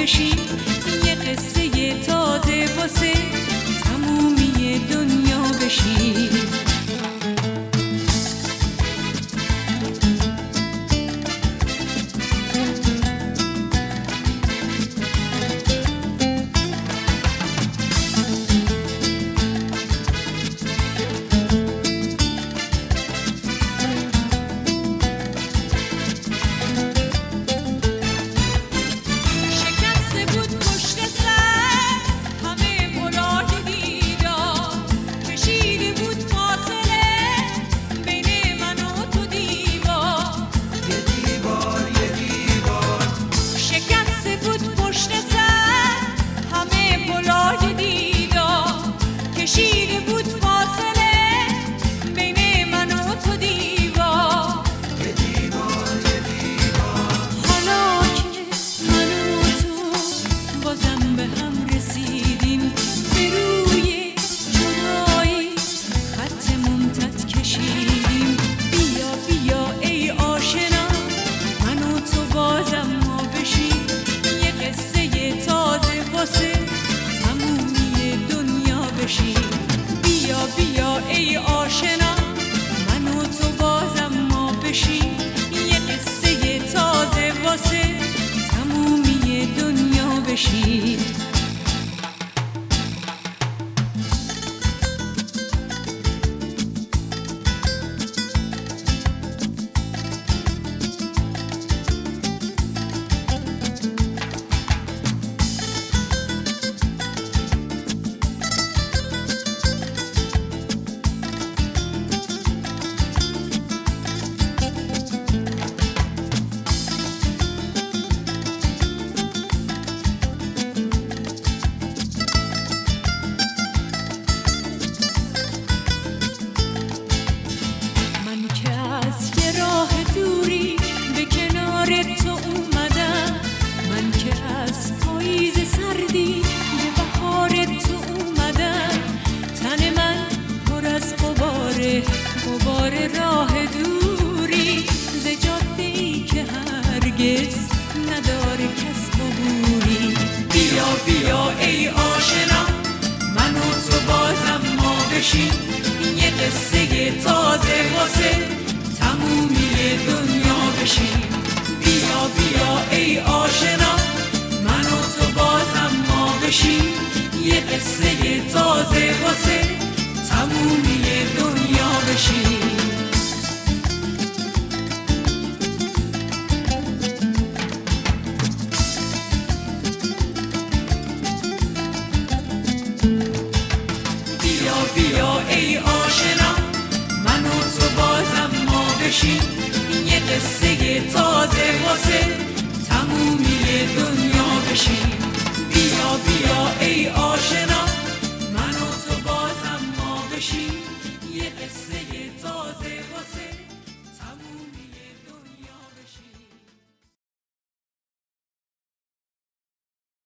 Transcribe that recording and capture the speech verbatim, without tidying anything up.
بشین، یه قصه تازه واسه تمومی دنیا بشین. بیا بیا ای آشنا، من و تو بازم ما بشیم، یه قصه تازه واسه تمومی دنیا بشیم. تو اومدم، من که از پاییز سردی به بهار تو اومدم، تن من پر از غباره، غبار راه دوری، ز جاده‌ای که هرگز نداره کس عبوری. بیا بیا ای آشنا، من و تو بازم ما بشیم، یه قصه تازه واسه تمومی دنیا بشیم. بیا بیا ای آشنا، من و تو بازم ما بشیم، یه قصه تازه واسه تمومی دنیا بشیم. بیا بیا ای آشنا، من و تو بازم ما بشیم، یه قصه تازه واسه تمومی دنیا